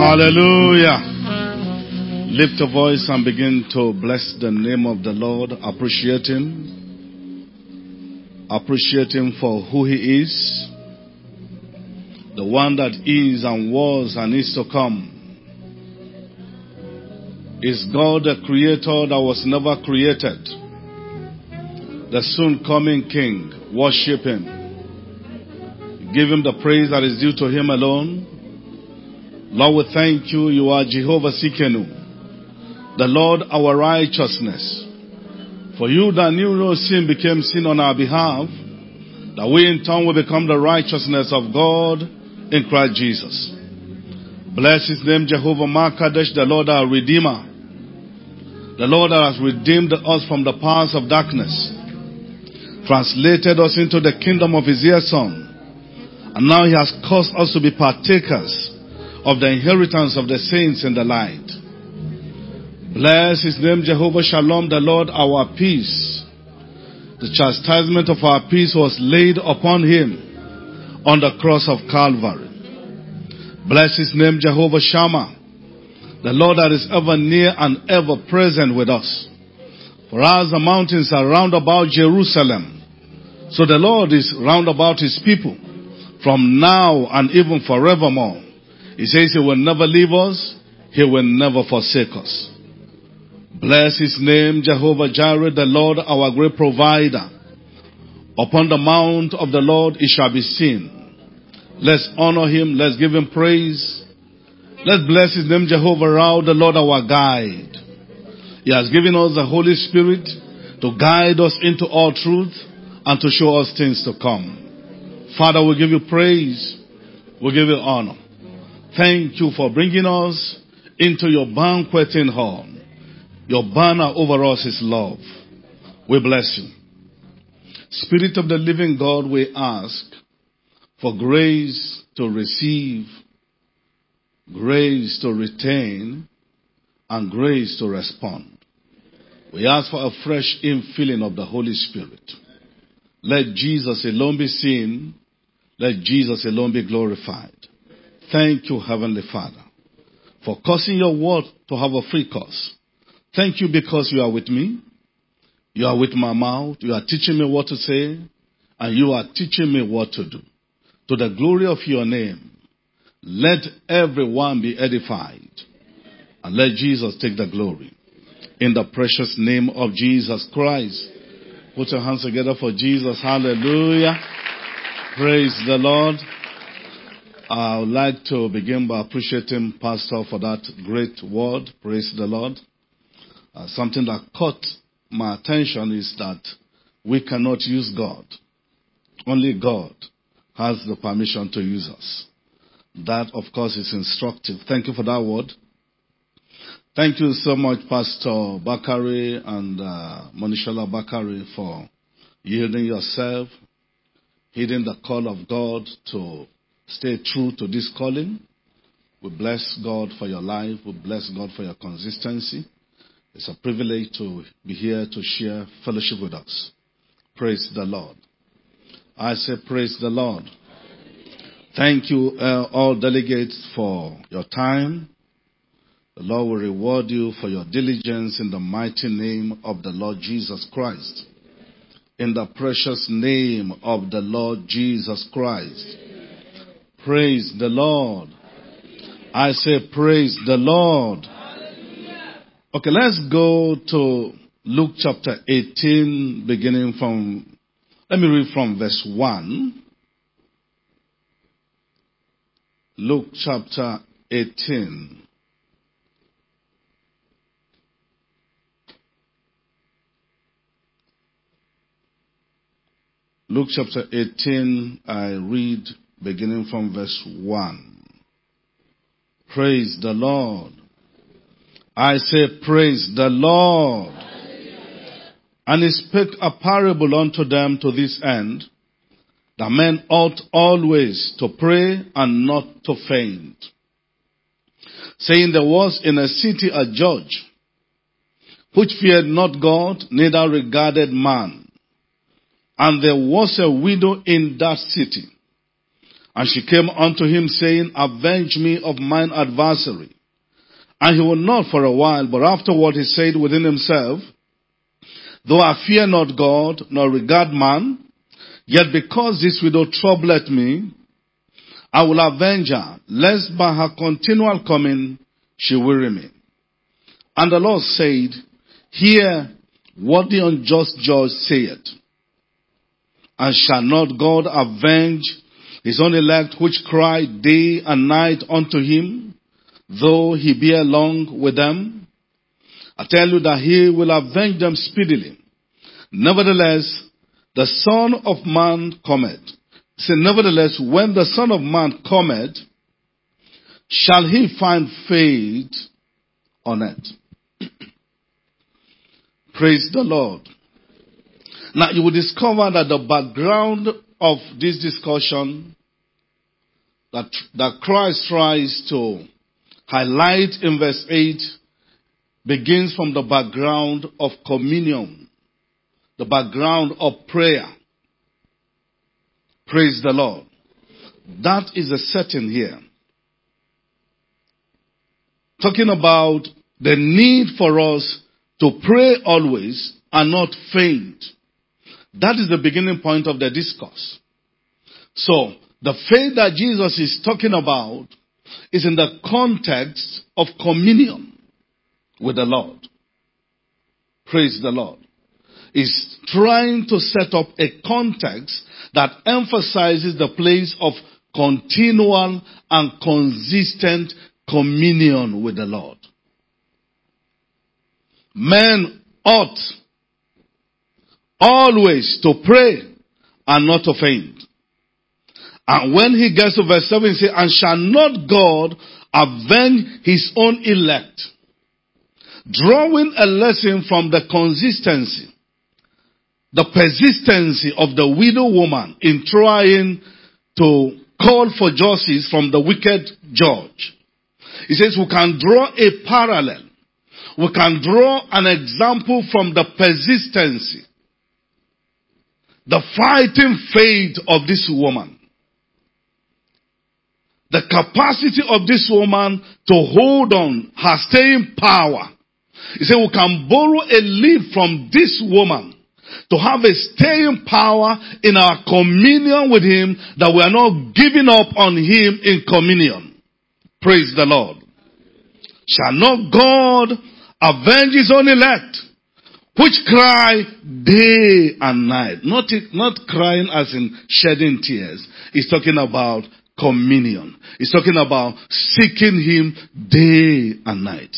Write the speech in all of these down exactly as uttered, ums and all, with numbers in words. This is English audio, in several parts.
Hallelujah. Lift your voice and begin to bless the name of the Lord. Appreciate Him. Appreciate Him for who He is. The one that is and was and is to come. Is God the Creator that was never created? The soon coming King. Worship Him. Give Him the praise that is due to Him alone. Lord, we thank You. You are Jehovah Sikenu, the Lord our righteousness. For You that knew no sin became sin on our behalf, that we in turn will become the righteousness of God in Christ Jesus. Bless His name, Jehovah Makadesh, the Lord our Redeemer. The Lord that has redeemed us from the powers of darkness, translated us into the kingdom of His dear Son, and now He has caused us to be partakers of the inheritance of the saints in the light. Bless His name, Jehovah Shalom, the Lord our peace. The chastisement of our peace was laid upon Him on the cross of Calvary. Bless His name, Jehovah Shammah, the Lord that is ever near and ever present with us. For as the mountains are round about Jerusalem, so the Lord is round about His people, from now and even forevermore. He says He will never leave us, He will never forsake us. Bless His name, Jehovah Jireh, the Lord our great provider. Upon the mount of the Lord it shall be seen. Let's honor Him, let's give Him praise. Let's bless His name, Jehovah Ra, the Lord our guide. He has given us the Holy Spirit to guide us into all truth and to show us things to come. Father, we give You praise, we give You honor. Thank You for bringing us into Your banqueting hall. Your banner over us is love. We bless You. Spirit of the living God, we ask for grace to receive, grace to retain, and grace to respond. We ask for a fresh infilling of the Holy Spirit. Let Jesus alone be seen. Let Jesus alone be glorified. Thank You, Heavenly Father, for causing Your word to have a free course. Thank You because You are with me. You are with my mouth. You are teaching me what to say. And You are teaching me what to do. To the glory of Your name, let everyone be edified. And let Jesus take the glory. In the precious name of Jesus Christ. Put your hands together for Jesus. Hallelujah. Praise the Lord. I would like to begin by appreciating Pastor for that great word. Praise the Lord. Uh, something that caught my attention is that we cannot use God. Only God has the permission to use us. That, of course, is instructive. Thank you for that word. Thank you so much, Pastor Bakari and uh, Monishola Bakari, for yielding yourself, heeding the call of God to stay true to this calling. We bless God for your life. We bless God for your consistency. It's a privilege to be here to share fellowship with us. Praise the Lord. I say praise the Lord. Thank you, uh, all delegates, for your time. The Lord will reward you for your diligence in the mighty name of the Lord Jesus Christ. In the precious name of the Lord Jesus Christ. Praise the Lord. I say praise the Lord. Okay, let's go to Luke chapter eighteen, beginning from, let me read from verse one. Luke chapter eighteen. Luke chapter eighteen, I read beginning from verse one. Praise the Lord. I say praise the Lord. And He spake a parable unto them to this end, that men ought always to pray and not to faint, saying, there was in a city a judge, which feared not God, neither regarded man. And there was a widow in that city, And she came unto him, saying, Avenge me of mine adversary. And he would not for a while, but afterward he said within himself, Though I fear not God, nor regard man, yet because this widow troubleth me, I will avenge her, lest by her continual coming she weary me. And the Lord said, Hear what the unjust judge saith. And shall not God avenge his own elect which cry day and night unto him, though he be along with them? I tell you that he will avenge them speedily. Nevertheless, the Son of Man cometh. Say, nevertheless, when the Son of Man cometh, shall he find faith on earth? Praise the Lord. Now you will discover that the background of this discussion that, that Christ tries to highlight in verse eight begins from the background of communion, the background of prayer. Praise the Lord. That is the setting here. Talking about the need for us to pray always and not faint. That is the beginning point of the discourse. So, the faith that Jesus is talking about is in the context of communion with the Lord. Praise the Lord. Is trying to set up a context that emphasizes the place of continual and consistent communion with the Lord. Men ought always to pray and not to faint. And when he gets to verse seven, he says, And shall not God avenge his own elect? Drawing a lesson from the consistency, the persistency of the widow woman in trying to call for justice from the wicked judge. He says we can draw a parallel. We can draw an example from the persistency, the fighting faith of this woman. The capacity of this woman to hold on, her staying power. He said we can borrow a lead from this woman to have a staying power in our communion with him, that we are not giving up on him in communion. Praise the Lord. Shall not God avenge his own elect, which cry day and night? Not, not crying as in shedding tears. He's talking about communion. He's talking about seeking him day and night.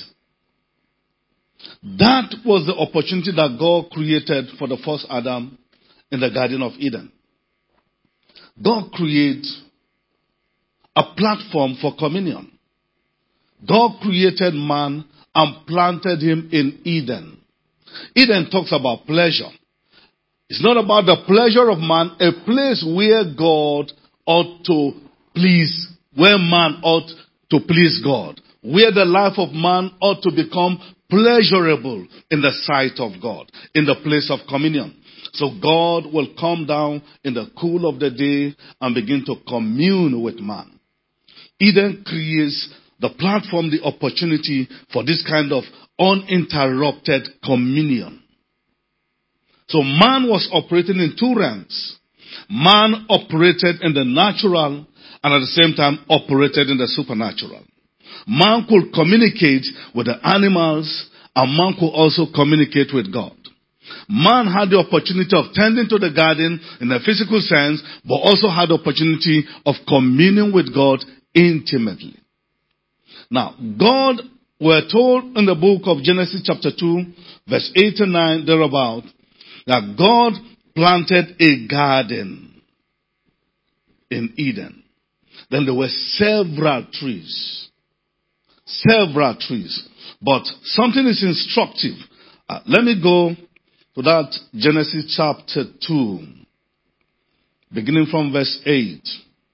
That was the opportunity that God created for the first Adam in the Garden of Eden. God created a platform for communion. God created man and planted him in Eden. Eden talks about pleasure. It's not about the pleasure of man, a place where God ought to please, where man ought to please God, where the life of man ought to become pleasurable in the sight of God, in the place of communion. So God will come down in the cool of the day and begin to commune with man. Eden creates the platform, the opportunity for this kind of uninterrupted communion. So man was operating in two realms. Man operated in the natural and at the same time operated in the supernatural. Man could communicate with the animals, and man could also communicate with God. Man had the opportunity of tending to the garden in a physical sense, but also had the opportunity of communing with God intimately. Now, God, we're told in the book of Genesis chapter two, verse eight and nine, thereabout, that God planted a garden in Eden. Then there were several trees. Several trees. But something is instructive. Uh, let me go to that Genesis chapter two, beginning from verse eight.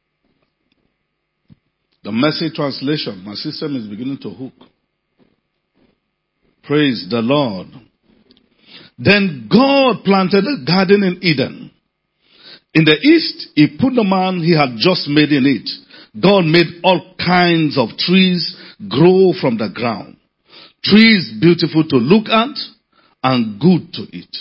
The Message translation. My system is beginning to hook. Praise the Lord. Then God planted a garden in Eden, In the east, he put the man he had just made in it. God made all kinds of trees grow from the ground. Trees beautiful to look at and good to eat.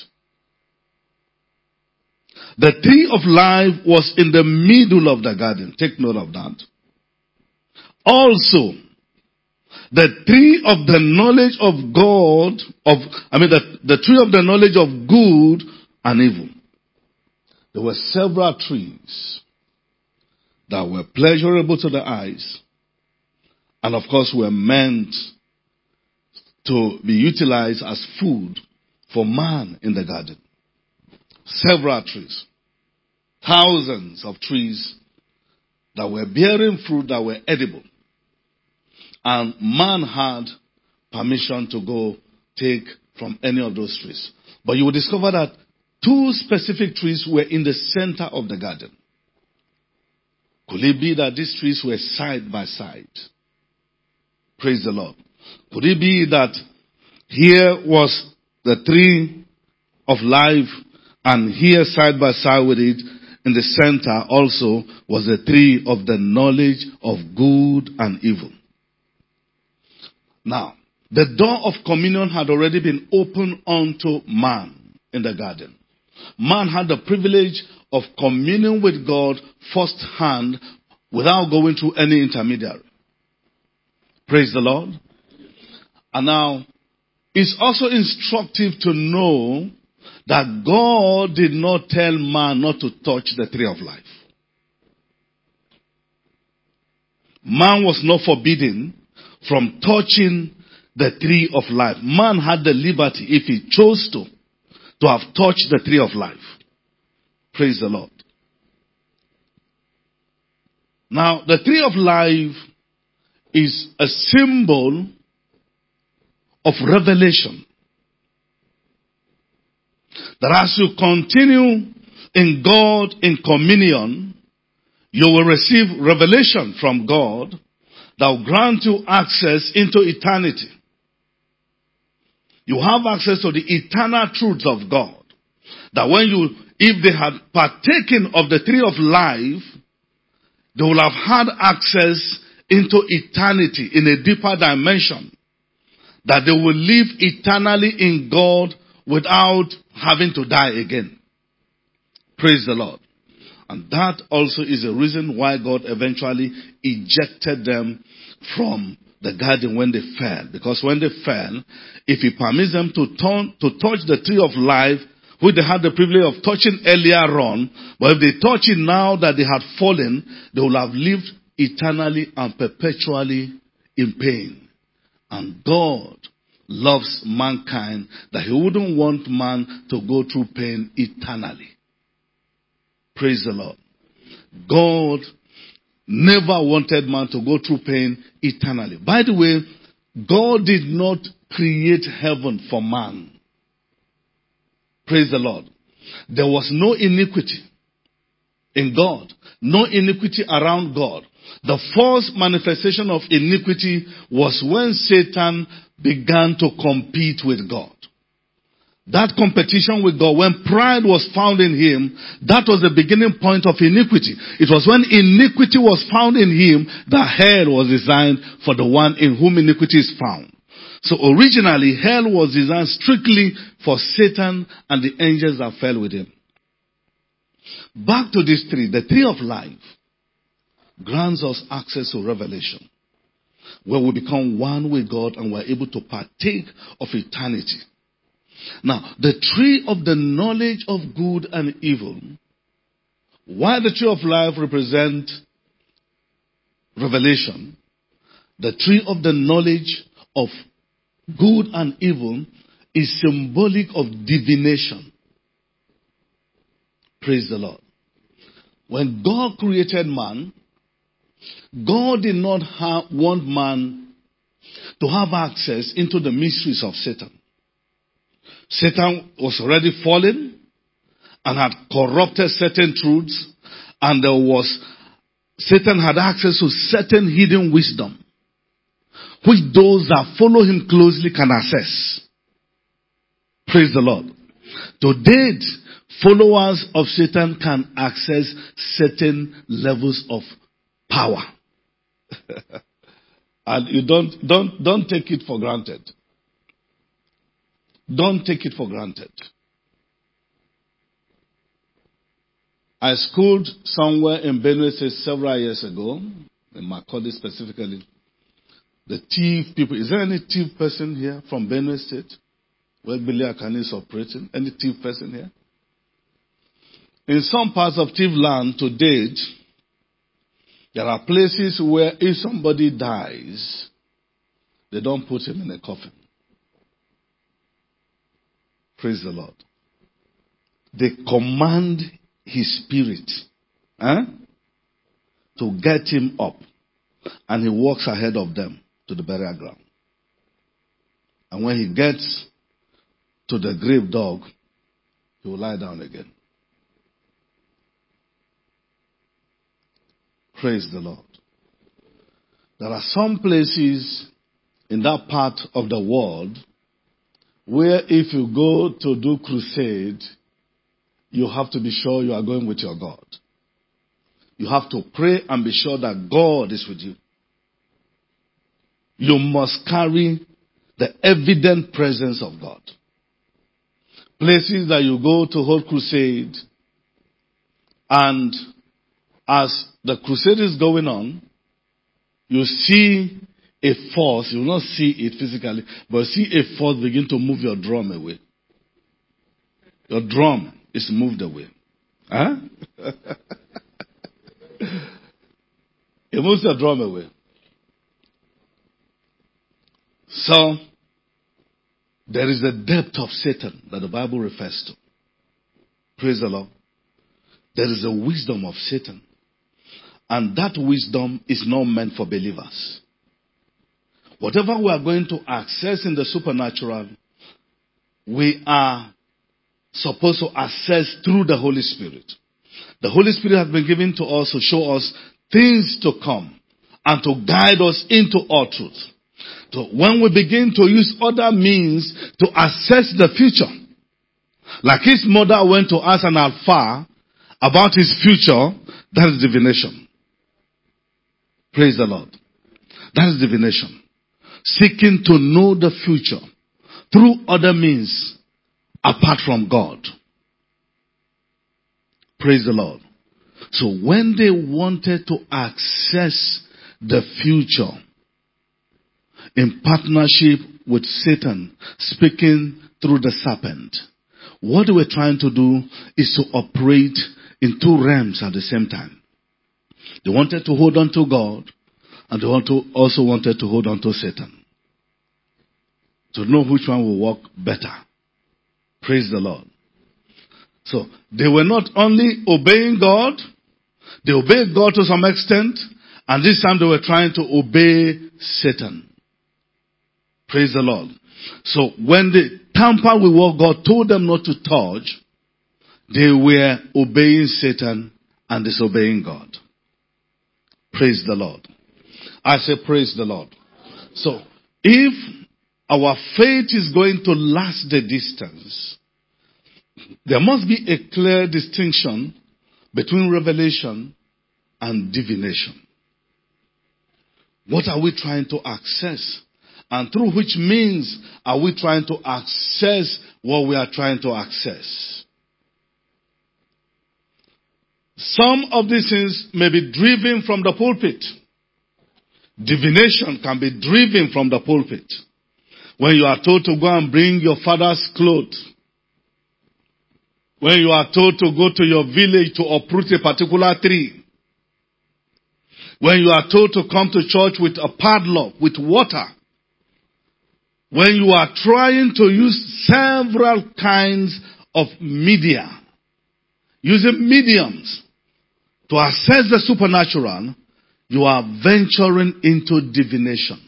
The tree of life was in the middle of the garden. Take note of that. Also, the tree of the knowledge of God, of, I mean the, the tree of the knowledge of good and evil. There were several trees that were pleasurable to the eyes and of course were meant to be utilized as food for man in the garden. Several trees. Thousands of trees that were bearing fruit that were edible. And man had permission to go take from any of those trees. But you will discover that two specific trees were in the center of the garden. Could it be that these trees were side by side? Praise the Lord. Could it be that here was the tree of life and here side by side with it in the center also was the tree of the knowledge of good and evil? Now, the door of communion had already been opened unto man in the garden. Man had the privilege of communing with God firsthand without going through any intermediary. Praise the Lord. And now, it's also instructive to know that God did not tell man not to touch the tree of life. Man was not forbidden from touching the tree of life. Man had the liberty, if he chose to, to have touched the tree of life. Praise the Lord. Now, the tree of life is a symbol of revelation. That as you continue in God in communion, you will receive revelation from God that will grant you access into eternity. You have access to the eternal truths of God. That when you, if they had partaken of the tree of life, they will have had access into eternity in a deeper dimension. That they will live eternally in God without having to die again. Praise the Lord. And that also is a reason why God eventually ejected them from the garden when they fell. Because when they fell, if he permits them to turn, to touch the tree of life, which they had the privilege of touching earlier on, but if they touch it now that they had fallen, they will have lived eternally and perpetually in pain. And God loves mankind that he wouldn't want man to go through pain eternally. Praise the Lord. God never wanted man to go through pain eternally. By the way, God did not create heaven for man. Praise the Lord. There was no iniquity in God. No iniquity around God. The first manifestation of iniquity was when Satan began to compete with God. That competition with God, when pride was found in him, that was the beginning point of iniquity. It was when iniquity was found in him that hell was designed for the one in whom iniquity is found. So originally, hell was designed strictly for Satan and the angels that fell with him. Back to this tree, the tree of life grants us access to revelation, where we become one with God and we're able to partake of eternity. Now, the tree of the knowledge of good and evil, while the tree of life represents revelation, the tree of the knowledge of good and evil is symbolic of divination. Praise the Lord. When God created man, God did not have, want man to have access into the mysteries of Satan. Satan was already fallen and had corrupted certain truths, and there was, Satan had access to certain hidden wisdom, which those that follow him closely can access. Praise the Lord. To date, followers of Satan can access certain levels of power. And you don't, don't, don't take it for granted. Don't take it for granted. I schooled somewhere in Benue State several years ago, in Macaulay specifically. The thief people. Is there any thief person here from Benue State? Where Billy Akani is operating? Any thief person here? In some parts of thief land to date, there are places where if somebody dies, they don't put him in a coffin. Praise the Lord. They command his spirit eh, to get him up, and he walks ahead of them to the burial ground. And when he gets to the grave dog, he will lie down again. Praise the Lord. There are some places in that part of the world where if you go to do crusade, you have to be sure you are going with your God. You have to pray and be sure that God is with you. You must carry the evident presence of God. Places that you go to hold crusade, and as the crusade is going on, you see a force. You will not see it physically, but you see a force begin to move your drum away. Your drum is moved away. Huh? It moves your drum away. So, there is a depth of Satan that the Bible refers to. Praise the Lord. There is a wisdom of Satan. And that wisdom is not meant for believers. Whatever we are going to access in the supernatural, we are supposed to access through the Holy Spirit. The Holy Spirit has been given to us to show us things to come and to guide us into all truth. So when we begin to use other means to assess the future, like his mother went to ask an alpha about his future, that is divination. Praise the Lord. That is divination. Seeking to know the future through other means apart from God. Praise the Lord. So when they wanted to access the future in partnership with Satan, speaking through the serpent, what they were trying to do is to operate in two realms at the same time. They wanted to hold on to God, and they also wanted to hold on to Satan. To know which one will work better. Praise the Lord. So, they were not only obeying God, they obeyed God to some extent, and this time they were trying to obey Satan. Praise the Lord. So, when they tampered with what God told them not to touch, they were obeying Satan and disobeying God. Praise the Lord. I say praise the Lord. So, if our faith is going to last the distance, there must be a clear distinction between revelation and divination. What are we trying to access? And through which means are we trying to access what we are trying to access? Some of these things may be driven from the pulpit. Divination can be driven from the pulpit. When you are told to go and bring your father's clothes, when you are told to go to your village to uproot a particular tree, when you are told to come to church with a padlock, with water, when you are trying to use several kinds of media, using mediums to access the supernatural, you are venturing into divination.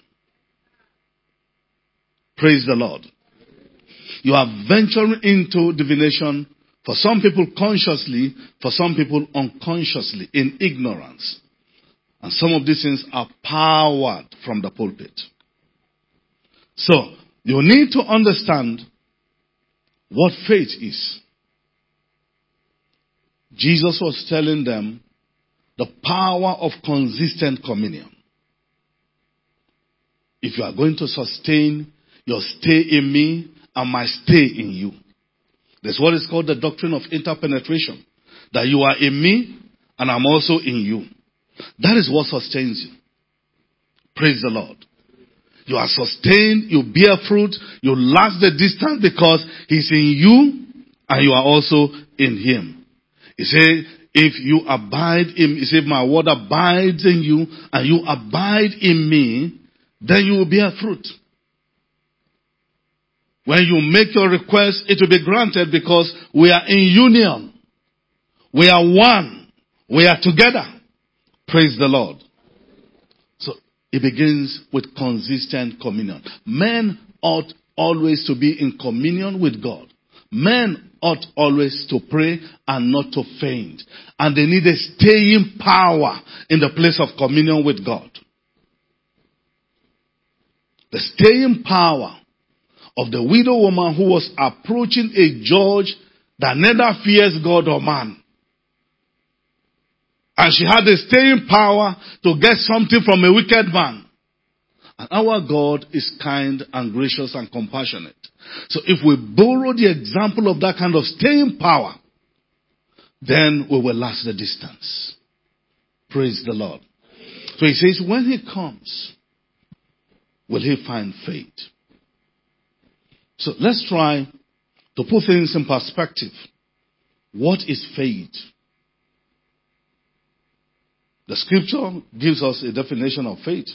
Praise the Lord. You are venturing into divination, for some people consciously, for some people unconsciously, in ignorance. And some of these things are powered from the pulpit. So, you need to understand what faith is. Jesus was telling them the power of consistent communion. If you are going to sustain your stay in me and my stay in you. That's what is called the doctrine of interpenetration. That you are in me and I'm also in you. That is what sustains you. Praise the Lord. You are sustained, you bear fruit, you last the distance because He's in you and you are also in Him. He said, if you abide in, He said, my word abides in you and you abide in me, then you will bear fruit. When you make your request, it will be granted because we are in union. We are one. We are together. Praise the Lord. So it begins with consistent communion. Men ought always to be in communion with God. Men ought always to pray and not to faint. And they need a staying power in the place of communion with God. The staying power of the widow woman who was approaching a judge that neither fears God or man. And she had the staying power to get something from a wicked man. And our God is kind and gracious and compassionate. So if we borrow the example of that kind of staying power, then we will last the distance. Praise the Lord. So He says, when He comes, will He find faith? So let's try to put things in perspective. What is faith? The scripture gives us a definition of faith.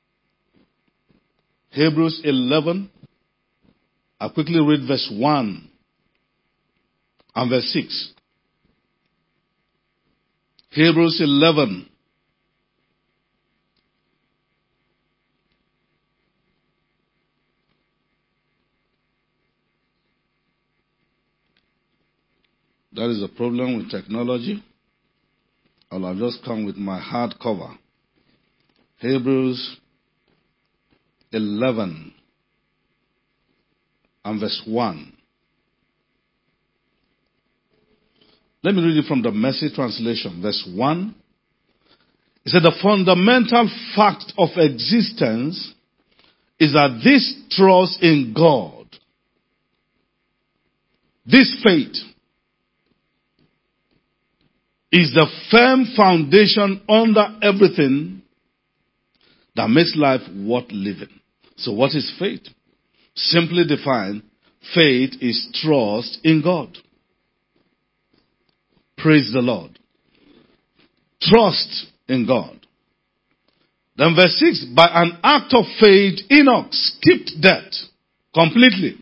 Hebrews eleven. I'll quickly read verse one and verse six. Hebrews eleven. That is a problem with technology. I'll have just come with my hard cover. Hebrews eleven and verse one. Let me read it from the Message translation. Verse one. It said, the fundamental fact of existence is that this trust in God, this faith, is the firm foundation under everything that makes life worth living. So what is faith? Simply defined, faith is trust in God. Praise the Lord. Trust in God. Then verse six, by an act of faith, Enoch skipped death completely.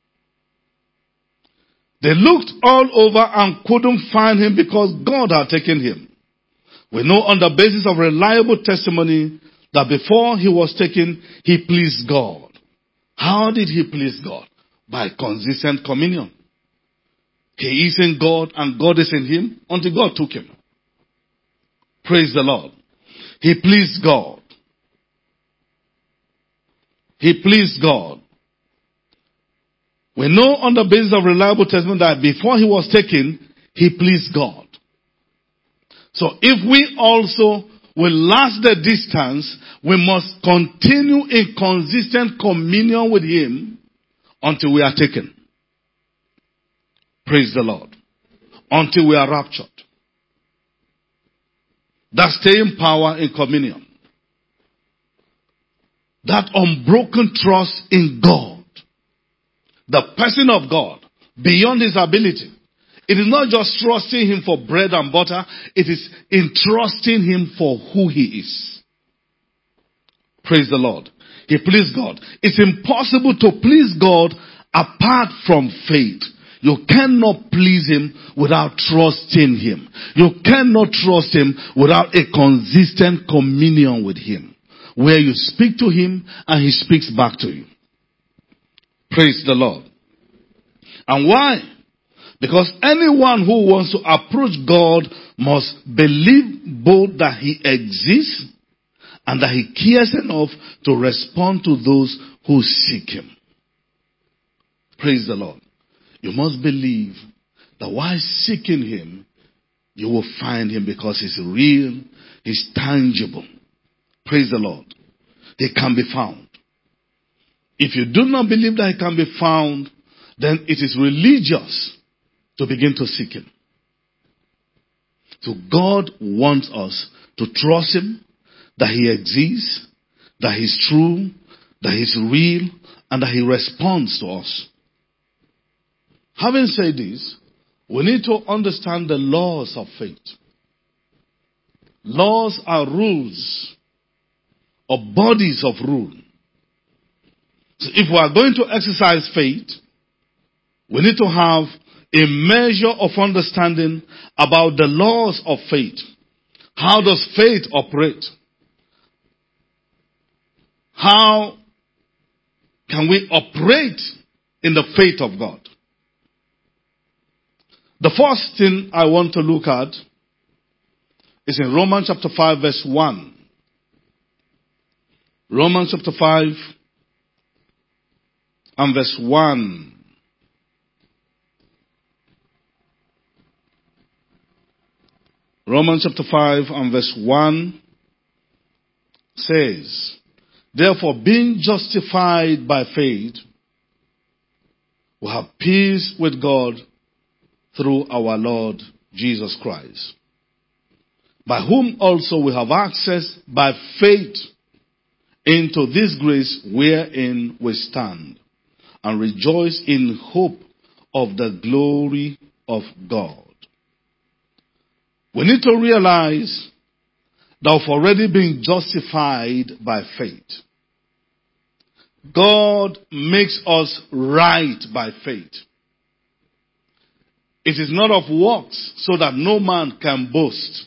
They looked all over and couldn't find him because God had taken him. We know on the basis of reliable testimony that before he was taken, he pleased God. How did he please God? By consistent communion. He is in God and God is in him until God took him. Praise the Lord. He pleased God. He pleased God. We know on the basis of reliable testimony that before he was taken, he pleased God. So if we also will last the distance, we must continue in consistent communion with him until we are taken. Praise the Lord. Until we are raptured. That staying power in communion. That unbroken trust in God. The person of God, beyond his ability. It is not just trusting him for bread and butter. It is entrusting him for who he is. Praise the Lord. He pleased God. It's impossible to please God apart from faith. You cannot please him without trusting him. You cannot trust him without a consistent communion with him, where you speak to him and he speaks back to you. Praise the Lord. And why? Because anyone who wants to approach God must believe both that he exists and that he cares enough to respond to those who seek him. Praise the Lord. You must believe that while seeking him, you will find him because he's real, he's tangible. Praise the Lord. He can be found. If you do not believe that he can be found, then it is religious to begin to seek him. So God wants us to trust him, that he exists, that he's true, that he's real, and that he responds to us. Having said this, we need to understand the laws of faith. Laws are rules, or bodies of rule. So if we are going to exercise faith, we need to have a measure of understanding about the laws of faith. How does faith operate? How can we operate in the faith of God? The first thing I want to look at is in Romans chapter five verse one. Romans chapter five and verse one. Romans chapter five and verse one says, therefore, being justified by faith, we have peace with God through our Lord Jesus Christ, by whom also we have access by faith into this grace wherein we stand, and rejoice in hope of the glory of God. We need to realize that we've already been justified by faith. God makes us right by faith. It is not of works, so that no man can boast.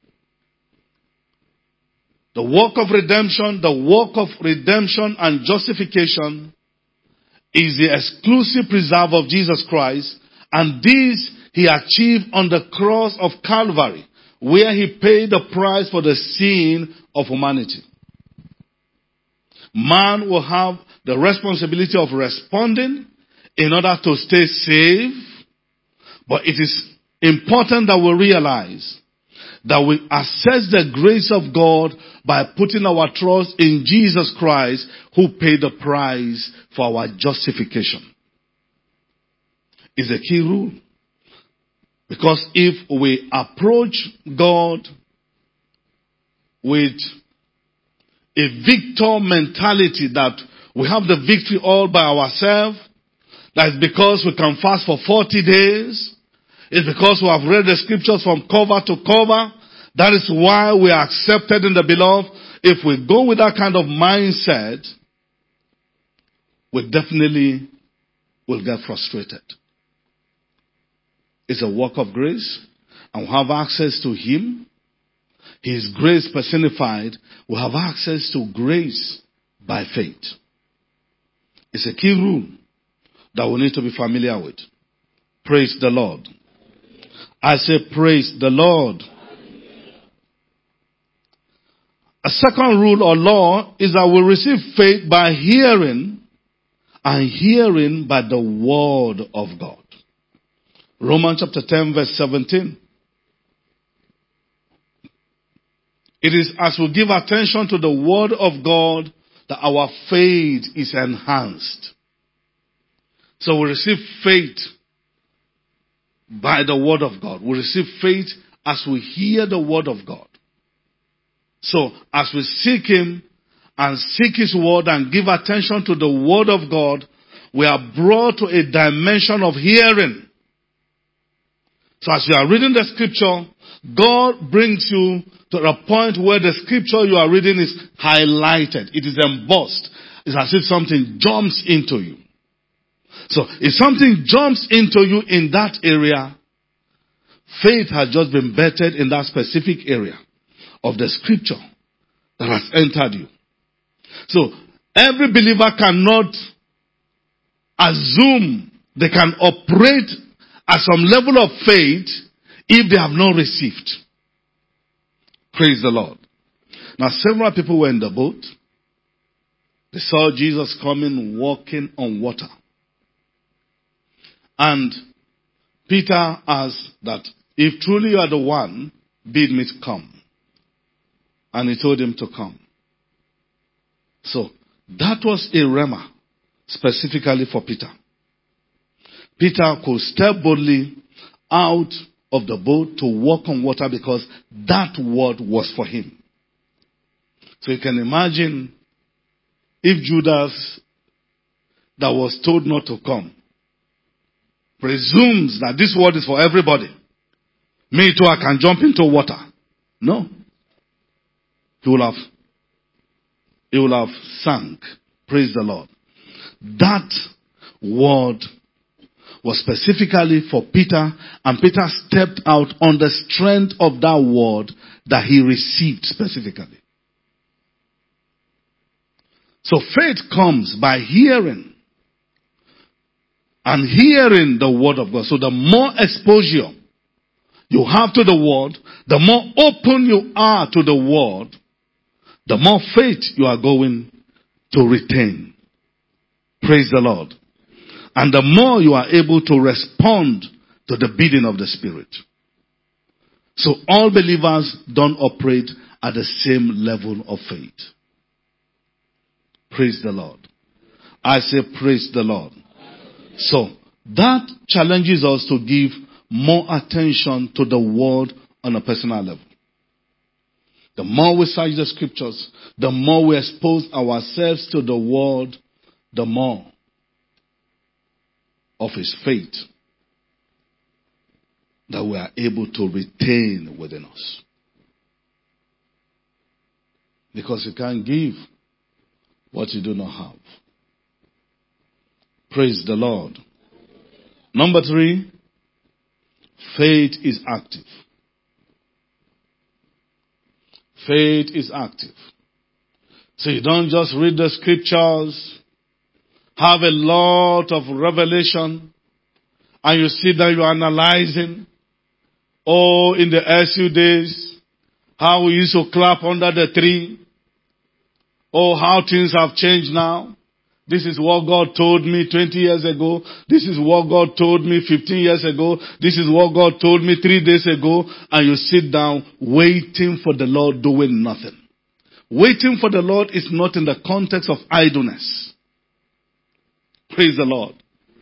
The work of redemption, the work of redemption and justification is the exclusive preserve of Jesus Christ, and this he achieved on the cross of Calvary, where he paid the price for the sin of humanity. Man will have the responsibility of responding in order to stay safe, but it is important that we realize that we assess the grace of God by putting our trust in Jesus Christ, who paid the price for our justification. It's a key rule. Because if we approach God with a victor mentality that we have the victory all by ourselves, that is because we can fast for forty days, it's because we have read the scriptures from cover to cover, that is why we are accepted in the beloved. If we go with that kind of mindset, we definitely will get frustrated. It's a work of grace, and we have access to him. His grace personified. We have access to grace by faith. It's a key rule that we need to be familiar with. Praise the Lord. I say praise the Lord. A second rule or law is that we receive faith by hearing, and hearing by the word of God. Romans chapter ten verse seventeen. It is as we give attention to the word of God that our faith is enhanced. So we receive faith by the word of God. We receive faith as we hear the word of God. So as we seek him and seek his word and give attention to the word of God, we are brought to a dimension of hearing. So as you are reading the scripture, God brings you to a point where the scripture you are reading is highlighted. It is embossed. It's as if something jumps into you. So if something jumps into you in that area, faith has just been bettered in that specific area of the scripture that has entered you. So every believer cannot assume they can operate at some level of faith if they have not received. Praise the Lord. Now several people were in the boat. They saw Jesus coming, walking on water. And Peter asked that, if truly you are the one, bid me to come. And he told him to come. So, that was a rhema specifically for Peter. Peter could step boldly out of the boat to walk on water because that word was for him. So you can imagine if Judas, that was told not to come, presumes that this word is for everybody. Me too, I can jump into water. No. He will have, he will have sunk. Praise the Lord. That word was specifically for Peter, and Peter stepped out on the strength of that word that he received specifically. So faith comes by hearing, and hearing the word of God. So the more exposure you have to the word, the more open you are to the word, the more faith you are going to retain. Praise the Lord. And the more you are able to respond to the bidding of the Spirit. So all believers don't operate at the same level of faith. Praise the Lord. I say praise the Lord. So that challenges us to give more attention to the word on a personal level. The more we search the scriptures, the more we expose ourselves to the word, the more of his faith that we are able to retain within us. Because you can't give what you do not have. Praise the Lord. Number three, faith is active. Faith is active. So you don't just read the scriptures, have a lot of revelation, and you sit there, you're analyzing. Oh, in the S U days, how we used to clap under the tree. Oh, how things have changed now. This is what God told me twenty years ago. This is what God told me fifteen years ago. This is what God told me three days ago. And you sit down waiting for the Lord doing nothing. Waiting for the Lord is not in the context of idleness. Praise the Lord.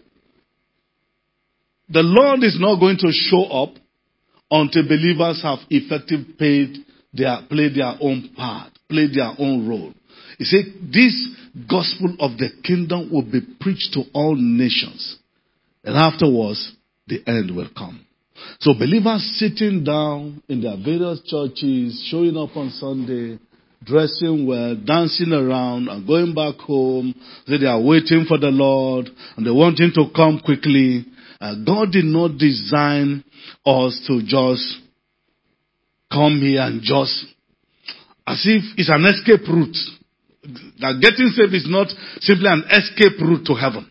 The Lord is not going to show up until believers have effectively played their, played their own part, played their own role. He said, this gospel of the kingdom will be preached to all nations. And afterwards, the end will come. So believers sitting down in their various churches, showing up on Sunday, dressing well, dancing around, and going back home, say they are waiting for the Lord, and they want him to come quickly. Uh, God did not design us to just come here and just, as if it's an escape route. That getting saved is not simply an escape route to heaven.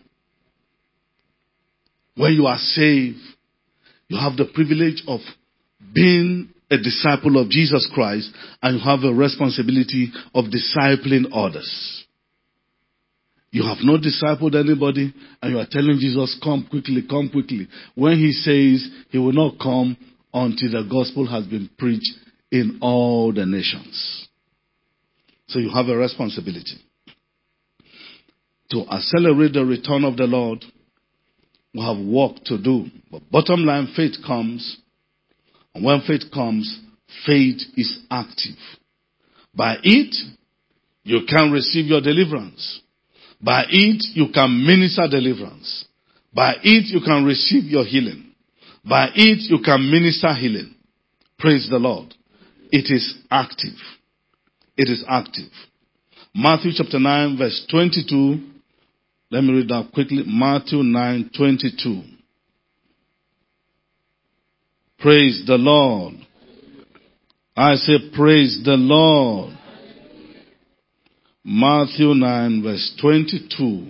When you are saved, you have the privilege of being a disciple of Jesus Christ, and you have a responsibility of discipling others. You have not discipled anybody, and you are telling Jesus, come quickly, come quickly. When he says he will not come until the gospel has been preached in all the nations. So you have a responsibility to accelerate the return of the Lord. We have work to do. But bottom line, faith comes. And when faith comes, faith is active. By it, you can receive your deliverance. By it, you can minister deliverance. By it, you can receive your healing. By it, you can minister healing. Praise the Lord. It is active. It is active. Matthew chapter nine verse twenty-two. Let me read that quickly. Matthew nine twenty-two. Praise the Lord. I say praise the Lord. Matthew nine verse twenty-two.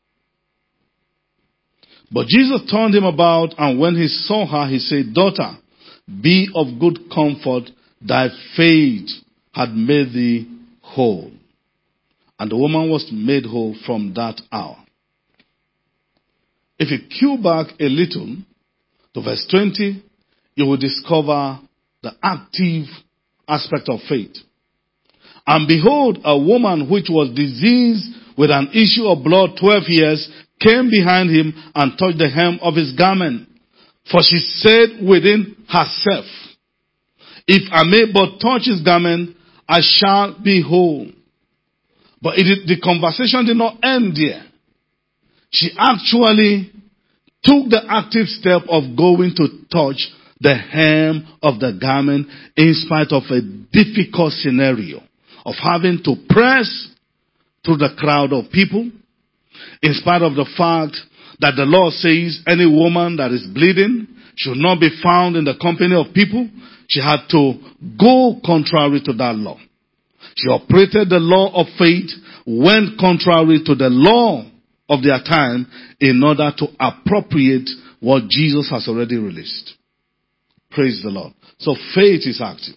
But Jesus turned him about, and when he saw her, he said, daughter, be of good comfort, thy faith had made thee whole. And the woman was made whole from that hour. If you cue back a little to verse twenty, you will discover the active aspect of faith. And behold, a woman which was diseased with an issue of blood twelve years came behind him and touched the hem of his garment. For she said within herself, if I may but touch his garment, I shall be whole. But it, the conversation did not end there. She actually took the active step of going to touch the hem of the garment in spite of a difficult scenario of having to press through the crowd of people, in spite of the fact that the law says any woman that is bleeding should not be found in the company of people. She had to go contrary to that law. She operated the law of faith, went contrary to the law of their time in order to appropriate what Jesus has already released. Praise the Lord. So faith is active.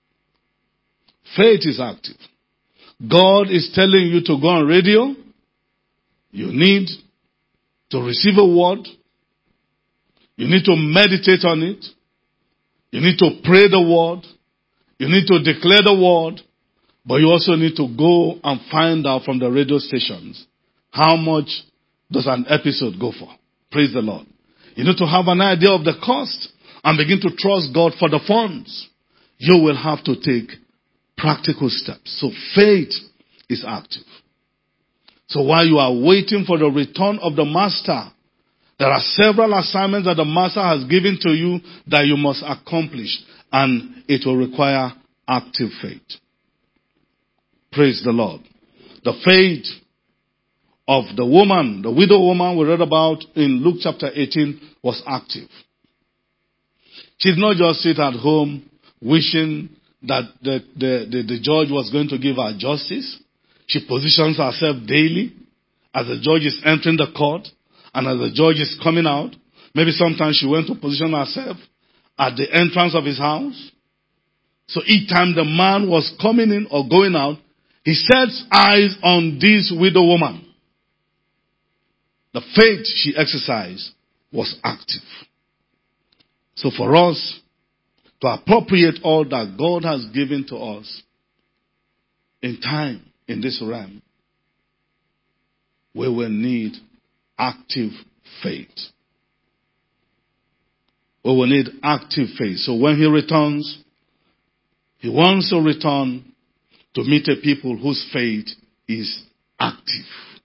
Faith is active. God is telling you to go on radio. You need to receive a word. You need to meditate on it. You need to pray the word. You need to declare the word. But you also need to go and find out from the radio stations how much does an episode go for. Praise the Lord. You need to have an idea of the cost and begin to trust God for the funds. You will have to take practical steps. So faith is active. So while you are waiting for the return of the master, there are several assignments that the master has given to you that you must accomplish, and it will require active faith. Praise the Lord. The faith of the woman, the widow woman we read about in Luke chapter eighteen, was active. She did not just sit at home wishing that the, the, the, the judge was going to give her justice. She positions herself daily as the judge is entering the court and as the judge is coming out. Maybe sometimes she went to position herself at the entrance of his house. So each time the man was coming in or going out, he sets eyes on this widow woman. The faith she exercised was active. So for us to appropriate all that God has given to us in time, in this realm, we will need active faith. We will need active faith. So when he returns, he wants to return to meet a people whose faith is active.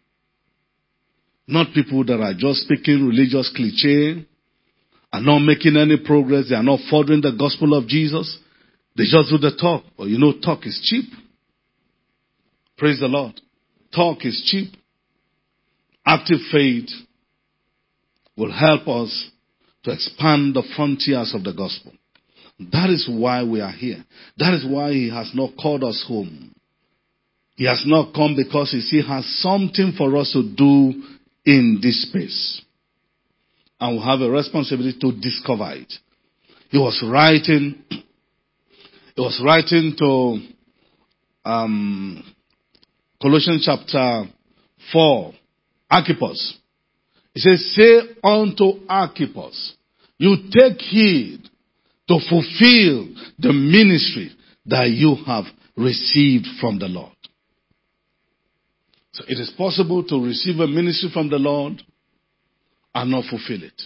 Not people that are just speaking religious cliché, are not making any progress, they are not furthering the gospel of Jesus. They just do the talk. But you know, talk is cheap. Praise the Lord. Talk is cheap. Active faith will help us to expand the frontiers of the gospel. That is why we are here. That is why he has not called us home. He has not come because he still has something for us to do in this space. And we have a responsibility to discover it. He was writing, he was writing to um, Colossians chapter four, Archippus. He says, say unto Archippus, you take heed to fulfill the ministry that you have received from the Lord. So it is possible to receive a ministry from the Lord and not fulfill it.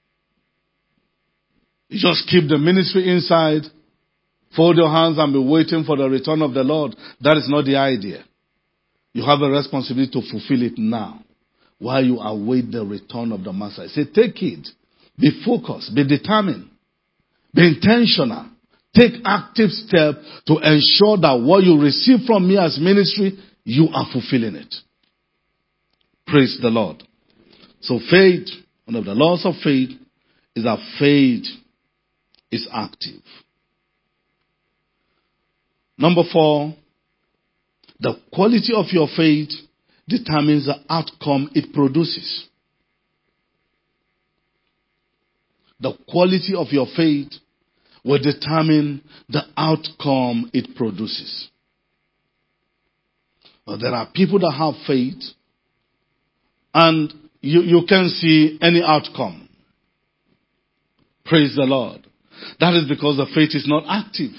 You just keep the ministry inside, fold your hands and be waiting for the return of the Lord. That is not the idea. You have a responsibility to fulfill it now while you await the return of the Master. Say, take it. Be focused. Be determined. Be intentional. Take active steps to ensure that what you receive from me as ministry, you are fulfilling it. Praise the Lord. So faith, one of the laws of faith is that faith is active. Number four, the quality of your faith determines the outcome it produces. The quality of your faith will determine the outcome it produces. Well, there are people that have faith and you, you can't see any outcome. Praise the Lord. That is because the faith is not active.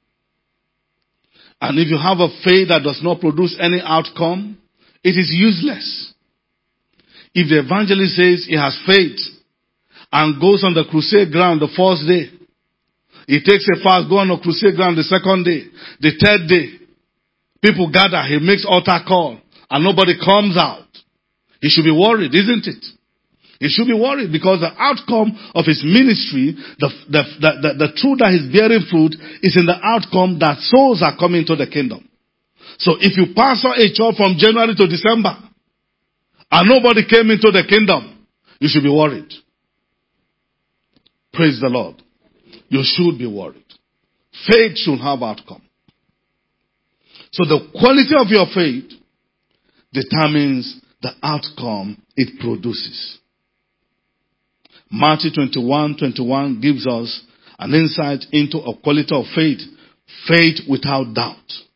And if you have a faith that does not produce any outcome, it is useless. If the evangelist says he has faith and goes on the crusade ground the first day, he takes a fast, go on the crusade ground the second day, the third day, people gather, he makes altar call, and nobody comes out. He should be worried, isn't it? He should be worried because the outcome of his ministry, the, the, the, the, the truth that he's bearing fruit is in the outcome that souls are coming to the kingdom. So if you pastor a church from January to December and nobody came into the kingdom, you should be worried. Praise the Lord. You should be worried. Faith should have outcome. So the quality of your faith determines the outcome it produces. Matthew twenty-one twenty-one gives us an insight into a quality of faith. Faith without doubt.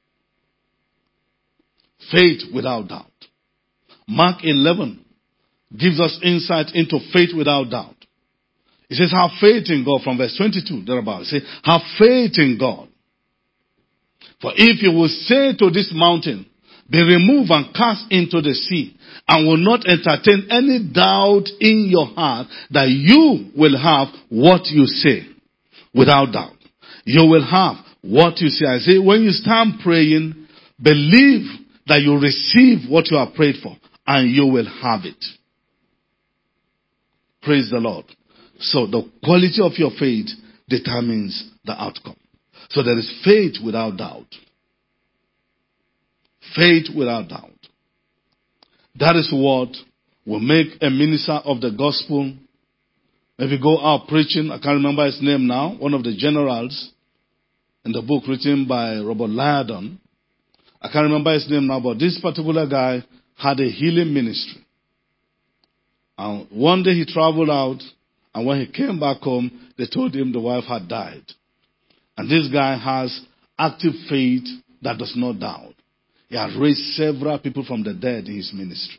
Faith without doubt. Mark eleven gives us insight into faith without doubt. It says, have faith in God from verse twenty-two, thereabout. It says, have faith in God. For if you will say to this mountain, be removed and cast into the sea, and will not entertain any doubt in your heart that you will have what you say. Without doubt. You will have what you say. I say, when you stand praying, believe that you receive what you have prayed for, and you will have it. Praise the Lord. So the quality of your faith determines the outcome. So there is faith without doubt. Faith without doubt. That is what will make a minister of the gospel, maybe go out preaching, I can't remember his name now, one of the generals in the book written by Robert Liardon. I can't remember his name now, but this particular guy had a healing ministry. And one day he traveled out, and when he came back home, they told him the wife had died. And this guy has active faith that does not doubt. He has raised several people from the dead in his ministry.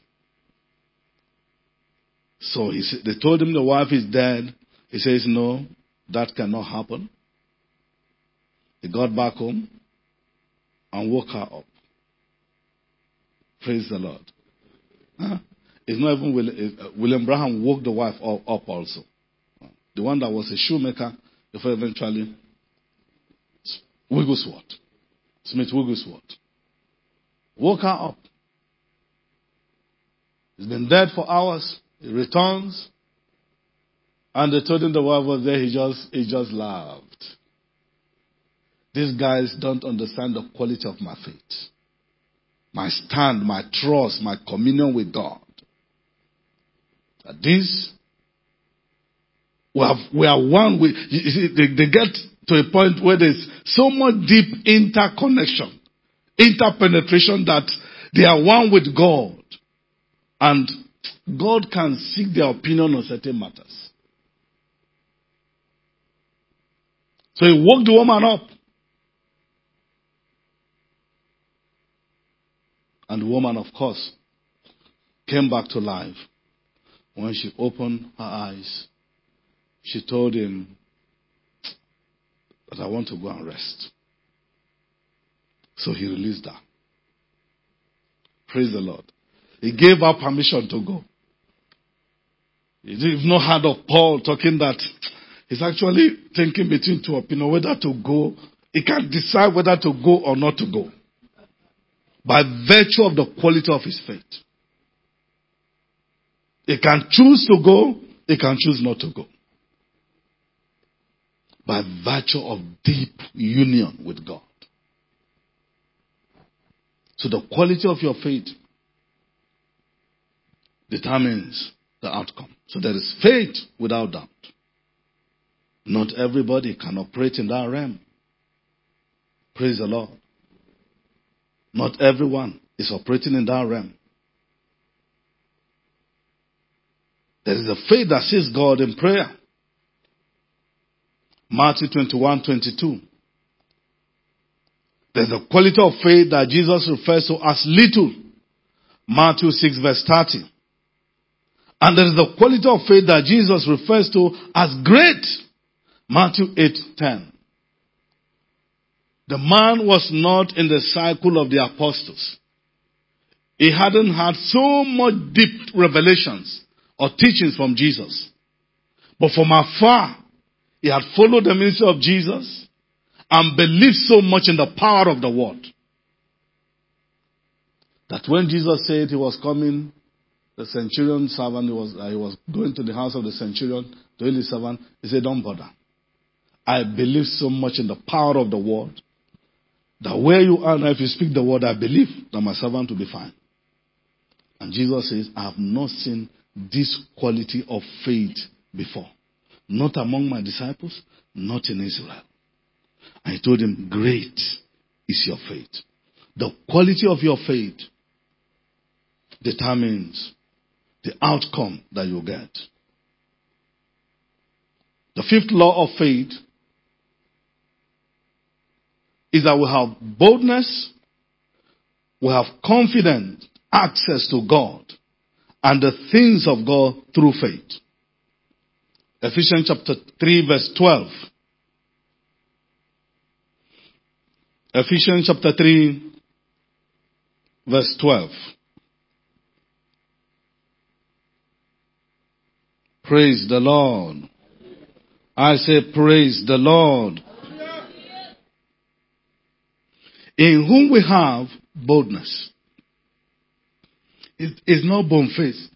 So he said, they told him the wife is dead. He says, no, that cannot happen. He got back home and woke her up. Praise the Lord. Huh? It's not even William, uh, William Branham woke the wife up also. The one that was a shoemaker before eventually Wigglesworth. Smith Wigglesworth. Woke her up. He's been dead for hours. He returns. And they told him the wife was there. He just, he just laughed. These guys don't understand the quality of my faith. My stand, my trust, my communion with God. That this, we, have, we are one with, you see, they, they get to a point where there's so much deep interconnection, interpenetration that they are one with God. And God can seek their opinion on certain matters. So he woke the woman up. And the woman, of course, came back to life. When she opened her eyes, she told him that I want to go and rest. So he released her. Praise the Lord. He gave her permission to go. You've not heard of Paul talking that he's actually thinking between two opinions whether to go. He can't decide whether to go or not to go. By virtue of the quality of his faith. He can choose to go, he can choose not to go. By virtue of deep union with God. So the quality of your faith determines the outcome. So there is faith without doubt. Not everybody can operate in that realm. Praise the Lord. Not everyone is operating in that realm. There is a faith that sees God in prayer. Matthew twenty-one twenty-two. There's a quality of faith that Jesus refers to as little. Matthew six verse thirty. And there is the quality of faith that Jesus refers to as great. Matthew eight ten. The man was not in the cycle of the apostles. He hadn't had so much deep revelations or teachings from Jesus. But from afar, he had followed the ministry of Jesus and believed so much in the power of the word that when Jesus said he was coming, the centurion servant, he was, uh, he was going to the house of the centurion to heal his servant, he said, don't bother. I believe so much in the power of the word that where you are now, if you speak the word, I believe that my servant will be fine. And Jesus says, I have not seen this quality of faith before. Not among my disciples, not in Israel. And he told him, great is your faith. The quality of your faith determines the outcome that you get. The fifth law of faith is that we have boldness, we have confident access to God and the things of God through faith. Ephesians chapter three verse twelve. Ephesians chapter three verse twelve. Praise the Lord. I say praise the Lord. In whom we have boldness. It is not bone-faced.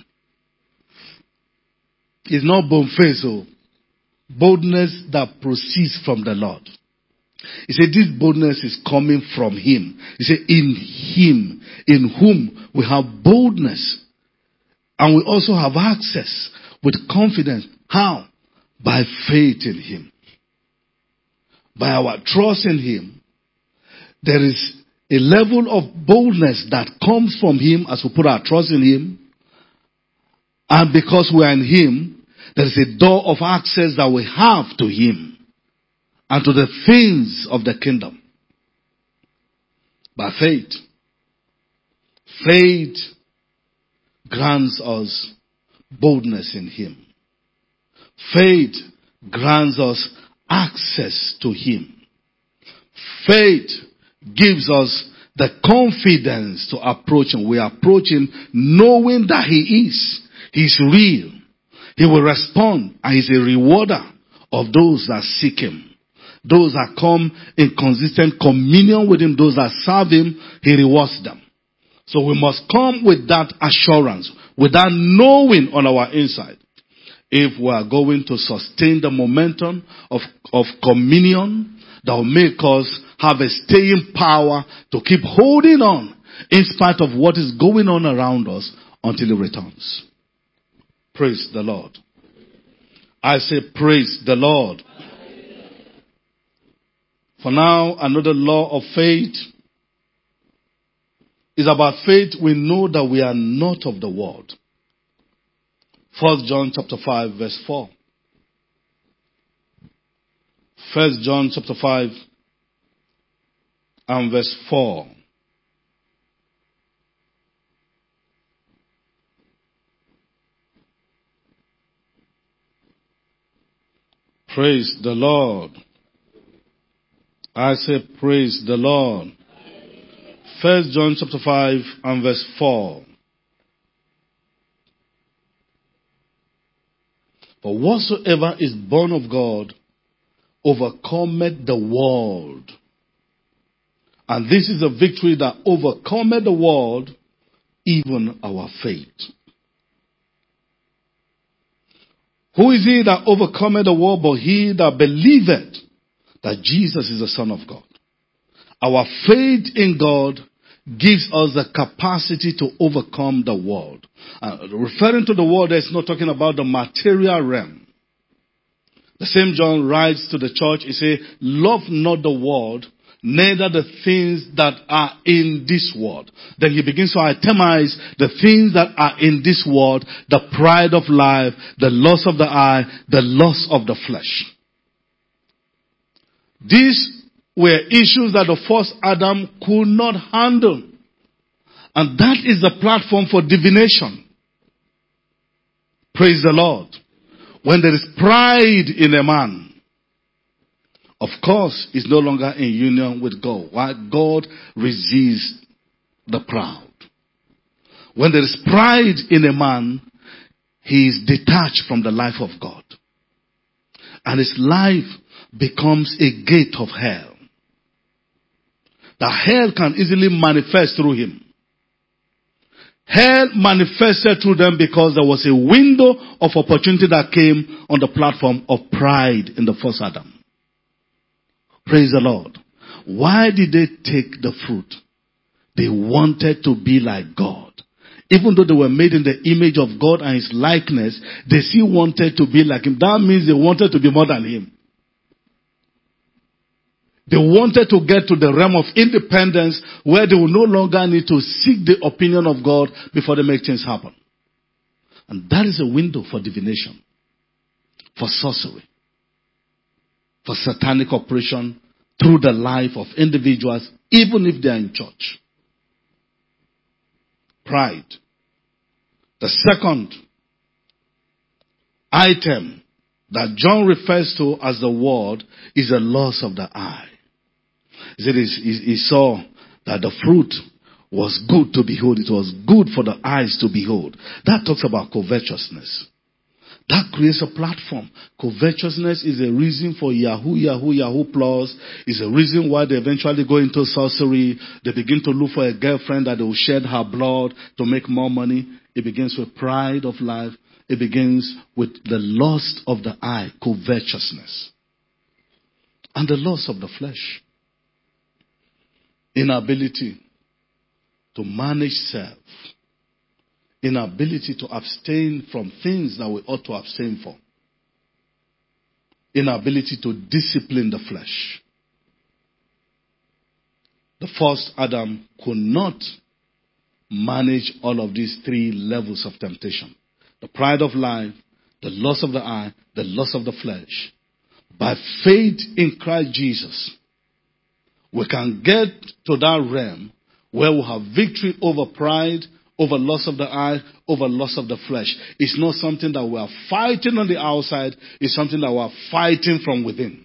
It's not bone-faced. So boldness that proceeds from the Lord. He said this boldness is coming from Him. He said in Him, in whom we have boldness. And we also have access with confidence. How? By faith in Him. By our trust in Him. There is a level of boldness that comes from Him as we put our trust in Him. And because we are in Him, there is a door of access that we have to Him and to the things of the kingdom. By faith. Faith grants us boldness in Him. Faith grants us access to Him. Faith gives us the confidence to approach Him. We approach Him knowing that He is. He's real. He will respond and He's a rewarder of those that seek Him. Those that come in consistent communion with Him, those that serve Him, He rewards them. So we must come with that assurance, with that knowing on our inside. If we are going to sustain the momentum of, of communion that will make us have a staying power to keep holding on in spite of what is going on around us until He returns. Praise the Lord. I say praise the Lord. For now, another law of faith is about faith. We know that we are not of the world. First John chapter five verse four. First John chapter five and verse four. Praise the Lord. I say praise the Lord. First John chapter five and verse four. For whatsoever is born of God overcometh the world. And this is a victory that overcometh the world, even our faith. Who is he that overcometh the world but he that believeth that Jesus is the Son of God? Our faith in God gives us the capacity to overcome the world. Uh, referring to the world, it's not talking about the material realm. The same John writes to the church, he says, love not the world, neither the things that are in this world. Then he begins to itemize the things that are in this world, the pride of life, the lust of the eye, the lust of the flesh. These were issues that the first Adam could not handle. And that is the platform for divination. Praise the Lord. When there is pride in a man, of course, he's no longer in union with God. Why? God resists the proud. When there is pride in a man, he is detached from the life of God. And his life becomes a gate of hell. The hell can easily manifest through him. Hell manifested through them because there was a window of opportunity that came on the platform of pride in the first Adam. Praise the Lord. Why did they take the fruit? They wanted to be like God. Even though they were made in the image of God and his likeness, they still wanted to be like him. That means they wanted to be more than him. They wanted to get to the realm of independence where they will no longer need to seek the opinion of God before they make things happen. And that is a window for divination, for sorcery, for satanic operation through the life of individuals, even if they are in church. Pride. The second item that John refers to as the word is the loss of the eye. He said he, he saw that the fruit was good to behold. It was good for the eyes to behold. That talks about covetousness. That creates a platform. Covetousness is a reason for Yahoo, Yahoo, Yahoo Plus. It's a reason why they eventually go into sorcery. They begin to look for a girlfriend that they will shed her blood to make more money. It begins with pride of life. It begins with the lust of the eye, covetousness. And the lust of the flesh. Inability to manage self. Inability to abstain from things that we ought to abstain from. Inability to discipline the flesh. The first Adam could not manage all of these three levels of temptation. The pride of life, the lust of the eye, the lust of the flesh. By faith in Christ Jesus, we can get to that realm where we have victory over pride, over lust of the eye, over lust of the flesh. It's not something that we are fighting on the outside. It's something that we are fighting from within.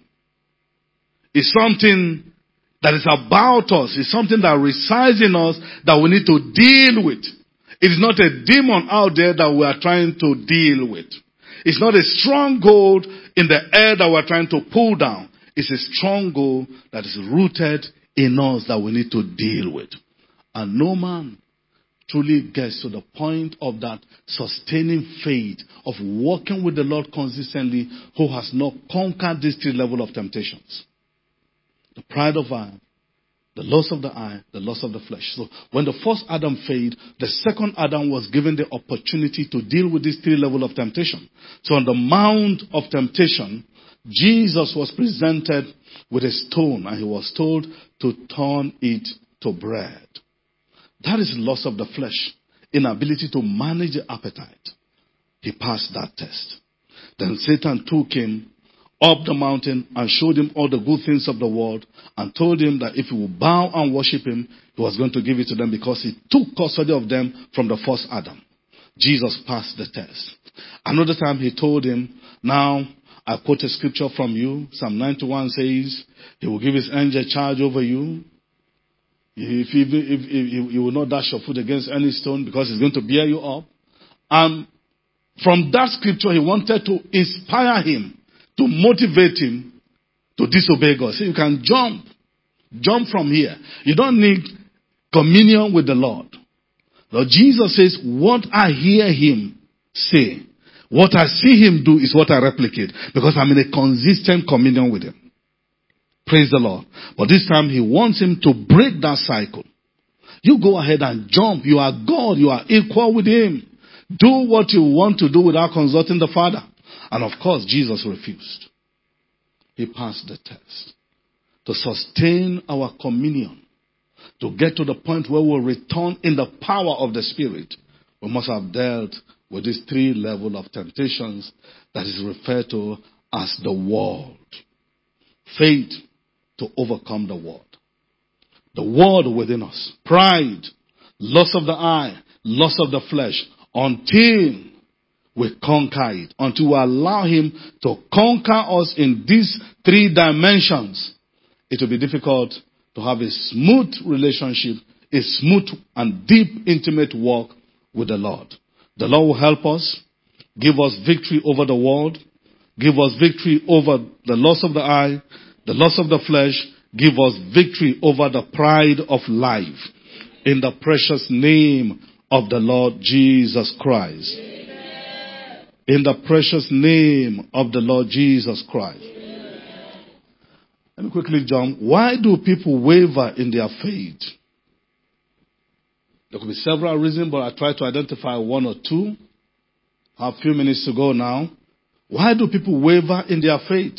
It's something that is about us. It's something that resides in us that we need to deal with. It is not a demon out there that we are trying to deal with. It's not a stronghold in the air that we are trying to pull down. It's a stronghold that is rooted in us that we need to deal with. And no man truly gets to the point of that sustaining faith of walking with the Lord consistently who has not conquered these three levels of temptations. The pride of eye, the lust of the eye, the lust of the flesh. So when the first Adam failed, the second Adam was given the opportunity to deal with these three levels of temptation. So on the mount of temptation, Jesus was presented with a stone and he was told to turn it to bread. That is loss of the flesh, inability to manage the appetite. He passed that test. Then Satan took him up the mountain and showed him all the good things of the world and told him that if he would bow and worship him, he was going to give it to them because he took custody of them from the first Adam. Jesus passed the test. Another time he told him, now I quote a scripture from you. Psalm ninety-one says, he will give his angel charge over you. If, if, if, if you will not dash your foot against any stone because he's going to bear you up. And from that scripture, he wanted to inspire him, to motivate him to disobey God. See, you can jump. Jump from here. You don't need communion with the Lord. Lord Jesus says, what I hear him say, what I see him do is what I replicate. Because I'm in a consistent communion with him. Praise the Lord. But this time he wants him to break that cycle. You go ahead and jump. You are God. You are equal with him. Do what you want to do without consulting the Father. And of course, Jesus refused. He passed the test. To sustain our communion, to get to the point where we'll return in the power of the Spirit, we must have dealt with these three levels of temptations that is referred to as the world. Faith to overcome the world. The world within us. Pride, lust of the eye, lust of the flesh, until we conquer it. Until we allow him to conquer us in these three dimensions, it will be difficult to have a smooth relationship, a smooth and deep, intimate walk with the Lord. The Lord will help us, give us victory over the world, give us victory over the loss of the eye, the loss of the flesh, give us victory over the pride of life. In the precious name of the Lord Jesus Christ. Amen. In the precious name of the Lord Jesus Christ. Amen. Let me quickly jump. Why do people waver in their faith? There could be several reasons, but I try to identify one or two. I have a few minutes to go now. Why do people waver in their faith?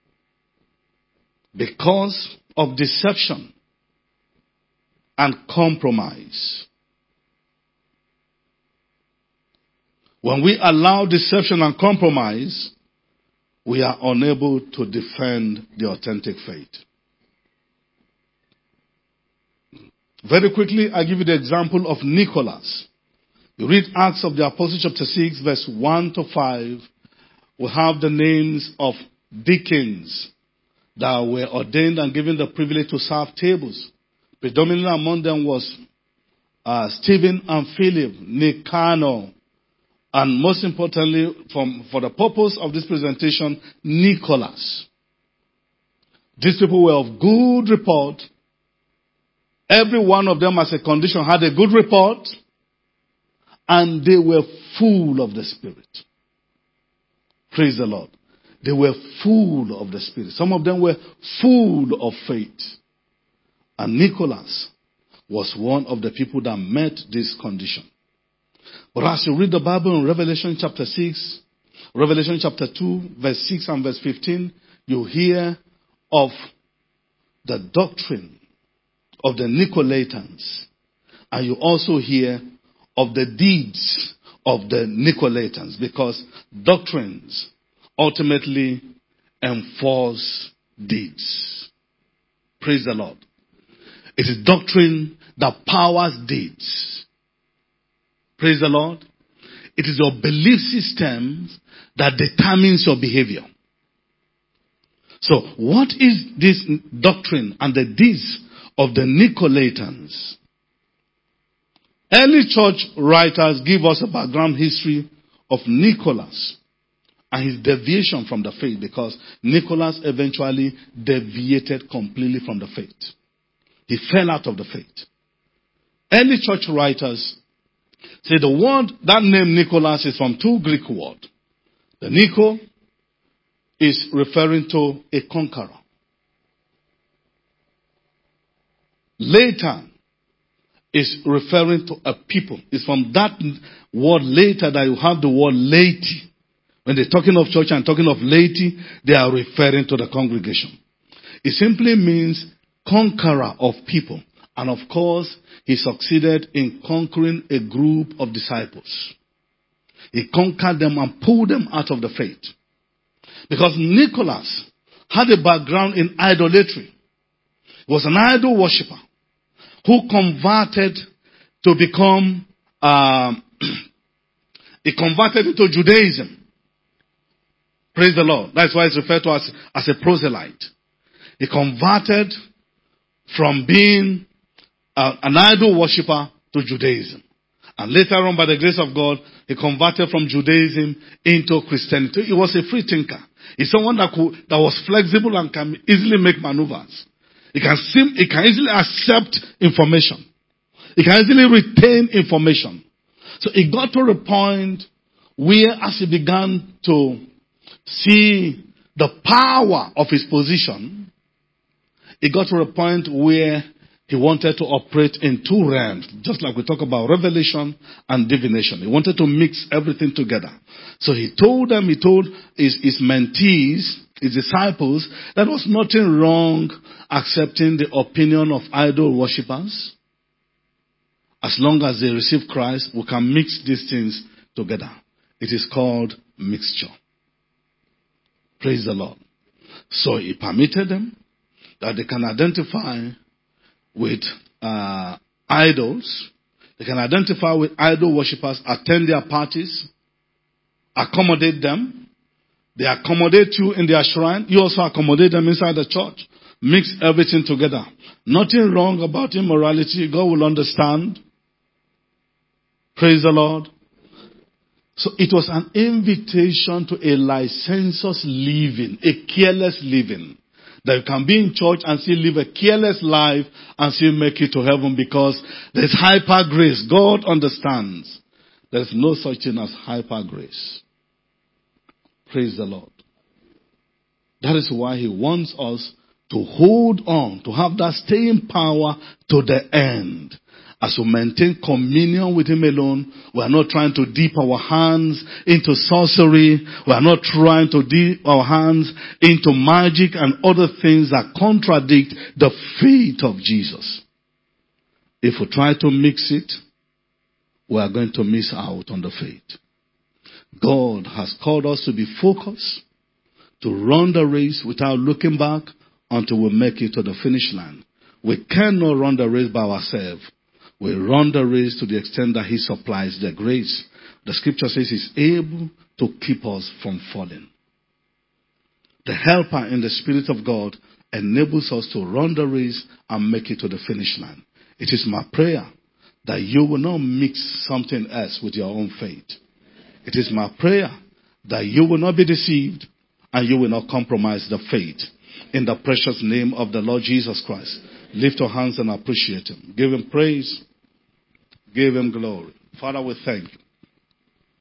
Because of deception and compromise. When we allow deception and compromise, we are unable to defend the authentic faith. Very quickly, I give you the example of Nicholas. You read Acts of the Apostles chapter six, verse one to five. We have the names of deacons that were ordained and given the privilege to serve tables. Predominantly among them was uh, Stephen and Philip, Nicanor, and most importantly, from, for the purpose of this presentation, Nicholas. These people were of good report. Every one of them as a condition had a good report, and they were full of the Spirit. Praise the Lord. They were full of the Spirit. Some of them were full of faith. And Nicholas was one of the people that met this condition. But as you read the Bible in Revelation chapter six, Revelation chapter two, verse six and verse fifteen, you hear of the doctrine of the Nicolaitans. And you also hear of the deeds of the Nicolaitans, because doctrines ultimately enforce deeds. Praise the Lord. It is doctrine that powers deeds. Praise the Lord. It is your belief system that determines your behavior. So, what is this doctrine and the deeds of the Nicolaitans? Early church writers give us a background history of Nicholas and his deviation from the faith, because Nicholas eventually deviated completely from the faith. He fell out of the faith. Early church writers say the word, that name Nicholas, is from two Greek words. The Nico is referring to a conqueror. Later is referring to a people. It's from that word later that you have the word laity. When they're talking of church and talking of laity, they are referring to the congregation. It simply means conqueror of people. And of course, he succeeded in conquering a group of disciples. He conquered them and pulled them out of the faith. Because Nicholas had a background in idolatry. He was an idol worshiper who converted to become, um, he converted into Judaism. Praise the Lord. That's why it's referred to as, as a proselyte. He converted from being uh, an idol worshiper to Judaism. And later on, by the grace of God, he converted from Judaism into Christianity. He was a free thinker. He's someone that could, that was flexible and can easily make maneuvers. He can sim, he can easily accept information. He can easily retain information. So he got to a point where, as he began to see the power of his position, he got to a point where he wanted to operate in two realms, just like we talk about revelation and divination. He wanted to mix everything together. So he told them, he told his, his mentees, his disciples, that there was nothing wrong accepting the opinion of idol worshippers. As long as they receive Christ, we can mix these things together. It is called mixture. Praise the Lord. So he permitted them that they can identify with uh, idols. They can identify with idol worshippers, attend their parties, accommodate them. They accommodate you in their shrine. You also accommodate them inside the church. Mix everything together. Nothing wrong about immorality. God will understand. Praise the Lord. So it was an invitation to a licentious living, a careless living. That you can be in church and still live a careless life and still make it to heaven because there's hyper grace. God understands. There's no such thing as hyper grace. Praise the Lord. That is why He wants us to hold on, to have that staying power to the end. As we maintain communion with Him alone, we are not trying to dip our hands into sorcery. We are not trying to dip our hands into magic and other things that contradict the faith of Jesus. If we try to mix it, we are going to miss out on the faith. God has called us to be focused, to run the race without looking back until we make it to the finish line. We cannot run the race by ourselves. We run the race to the extent that He supplies the grace. The scripture says He's able to keep us from falling. The helper in the Spirit of God enables us to run the race and make it to the finish line. It is my prayer that you will not mix something else with your own faith. It is my prayer that you will not be deceived and you will not compromise the faith. In the precious name of the Lord Jesus Christ, lift your hands and appreciate Him. Give Him praise. Give Him glory. Father, we thank you.